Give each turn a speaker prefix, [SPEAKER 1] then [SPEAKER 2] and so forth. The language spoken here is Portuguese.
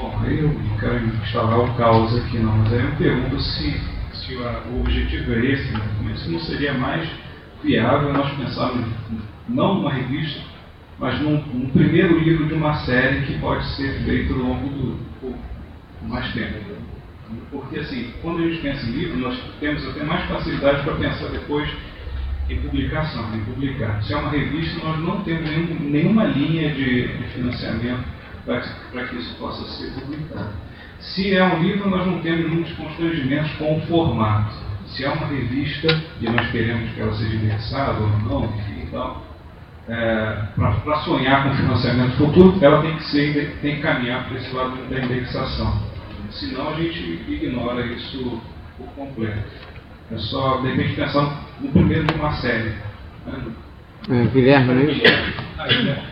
[SPEAKER 1] Bom, eu não quero instalar o caos aqui não, mas aí eu me pergunto se o objetivo é esse, né? Como isso não seria mais viável nós pensarmos não numa revista, mas num primeiro livro de uma série que pode ser feito ao longo do mais tempo. Porque assim, quando a gente pensa em livro, nós temos até mais facilidade para pensar depois em publicação, em publicar. Se é uma revista, nós não temos nenhuma linha de financiamento para que isso possa ser publicado. Se é um livro, nós não temos muitos constrangimentos com o formato. Se é uma revista, e nós queremos que ela seja indexada ou não, enfim, então, para sonhar com financiamento futuro, ela tem que caminhar para esse lado da indexação. Senão a gente ignora isso por completo. É só, de repente, pensar no primeiro de uma série.
[SPEAKER 2] Guilherme, né?